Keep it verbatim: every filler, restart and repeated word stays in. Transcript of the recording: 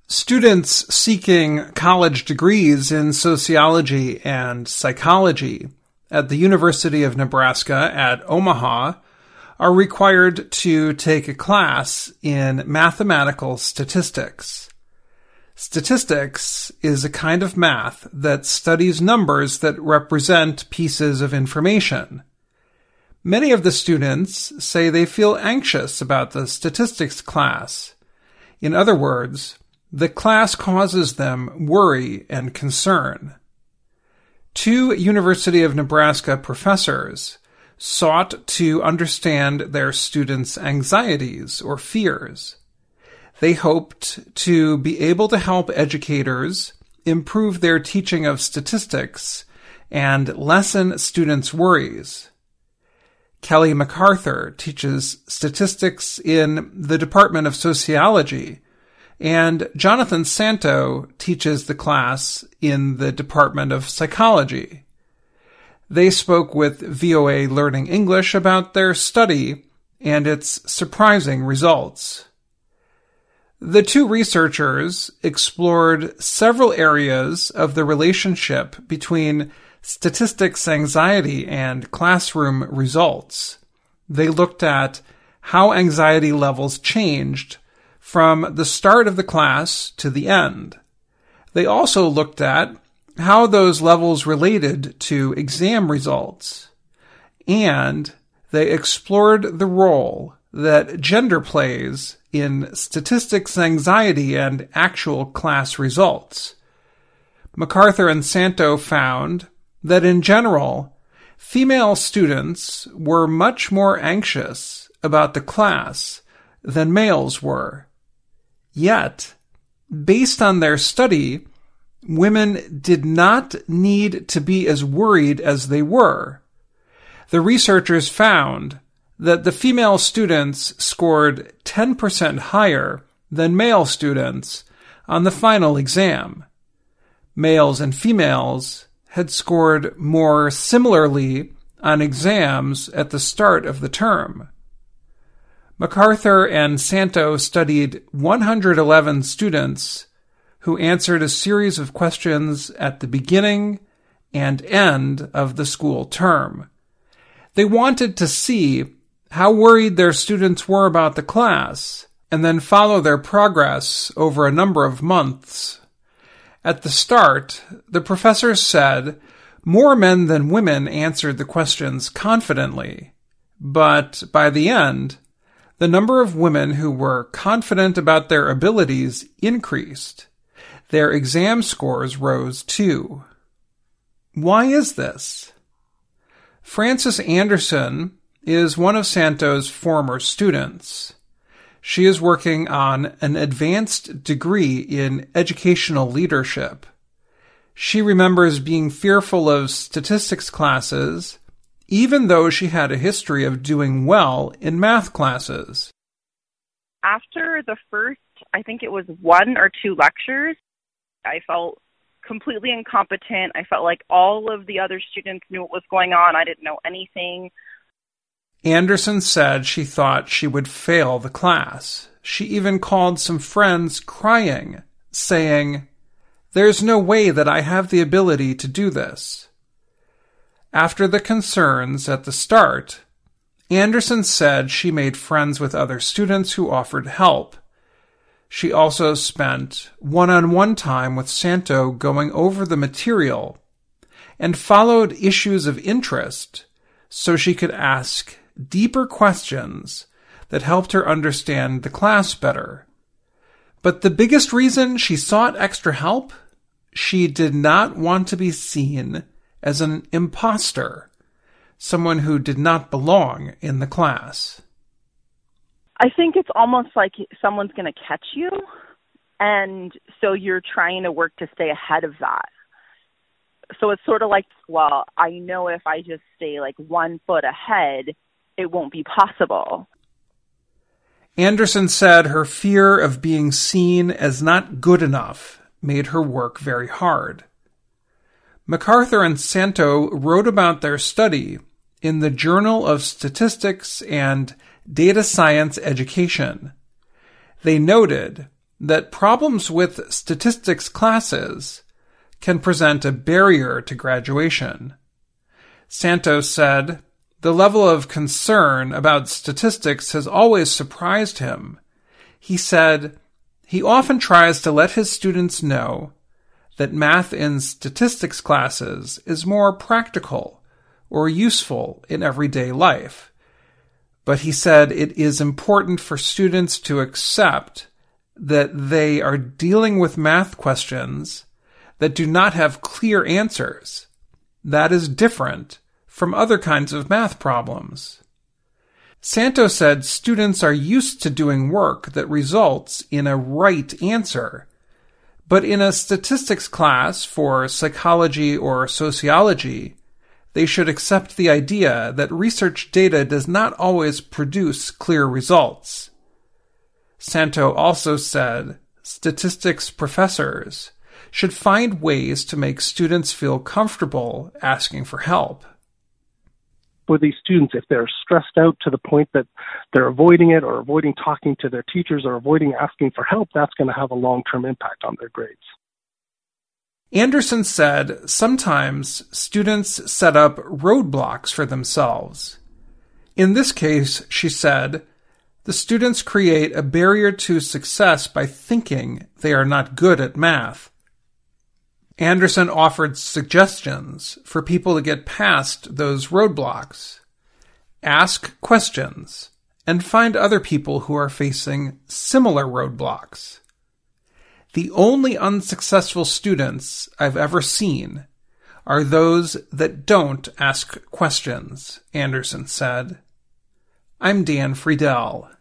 Students seeking college degrees in sociology and psychology at the University of Nebraska at Omaha are required to take a class in mathematical statistics. Statistics is a kind of math that studies numbers that represent pieces of information. Many of the students say they feel anxious about the statistics class. In other words, the class causes them worry and concern. Two University of Nebraska professors sought to understand their students' anxieties or fears. They hoped to be able to help educators improve their teaching of statistics and lessen students' worries. Kelly MacArthur teaches statistics in the Department of Sociology, and Jonathan Santo teaches the class in the Department of Psychology. They spoke with V O A Learning English about their study and its surprising results. The two researchers explored several areas of the relationship between statistics anxiety and classroom results. They looked at how anxiety levels changed from the start of the class to the end. They also looked at how those levels related to exam results. And they explored the role that gender plays in statistics anxiety and actual class results. MacArthur and Santo found that in general, female students were much more anxious about the class than males were. Yet, based on their study, women did not need to be as worried as they were. The researchers found that the female students scored ten percent higher than male students on the final exam. Males and females had scored more similarly on exams at the start of the term. MacArthur and Santo studied one hundred eleven students who answered a series of questions at the beginning and end of the school term. They wanted to see how worried their students were about the class and then follow their progress over a number of months. At the start, the professors said more men than women answered the questions confidently, but by the end, the number of women who were confident about their abilities increased. Their exam scores rose too. Why is this? Frances Anderson is one of Santo's former students. She is working on an advanced degree in educational leadership. She remembers being fearful of statistics classes, even though she had a history of doing well in math classes. After the first, I think it was one or two lectures, I felt completely incompetent. I felt like all of the other students knew what was going on. I didn't know anything. Anderson said she thought she would fail the class. She even called some friends crying, saying, "There's no way that I have the ability to do this." After the concerns at the start, Anderson said she made friends with other students who offered help. She also spent one-on-one time with Santo going over the material and followed issues of interest so she could ask deeper questions that helped her understand the class better. But the biggest reason she sought extra help? She did not want to be seen as an imposter, someone who did not belong in the class. I think it's almost like someone's going to catch you, and so you're trying to work to stay ahead of that. So it's sort of like, well, I know if I just stay like one foot ahead, it won't be possible. Anderson said her fear of being seen as not good enough made her work very hard. MacArthur and Santo wrote about their study in the Journal of Statistics and Data Science Education. They noted that problems with statistics classes can present a barrier to graduation. Santos said, "The level of concern about statistics has always surprised him." He said, he often tries to let his students know that math in statistics classes is more practical or useful in everyday life. But he said it is important for students to accept that they are dealing with math questions that do not have clear answers. That is different from other kinds of math problems. Santos said students are used to doing work that results in a right answer, but in a statistics class for psychology or sociology, they should accept the idea that research data does not always produce clear results. Santos also said statistics professors should find ways to make students feel comfortable asking for help. For these students, if they're stressed out to the point that they're avoiding it or avoiding talking to their teachers or avoiding asking for help, that's going to have a long-term impact on their grades. Anderson said sometimes students set up roadblocks for themselves. In this case, she said, the students create a barrier to success by thinking they are not good at math. Anderson offered suggestions for people to get past those roadblocks. Ask questions and find other people who are facing similar roadblocks. The only unsuccessful students I've ever seen are those that don't ask questions, Anderson said. I'm Dan Friedel.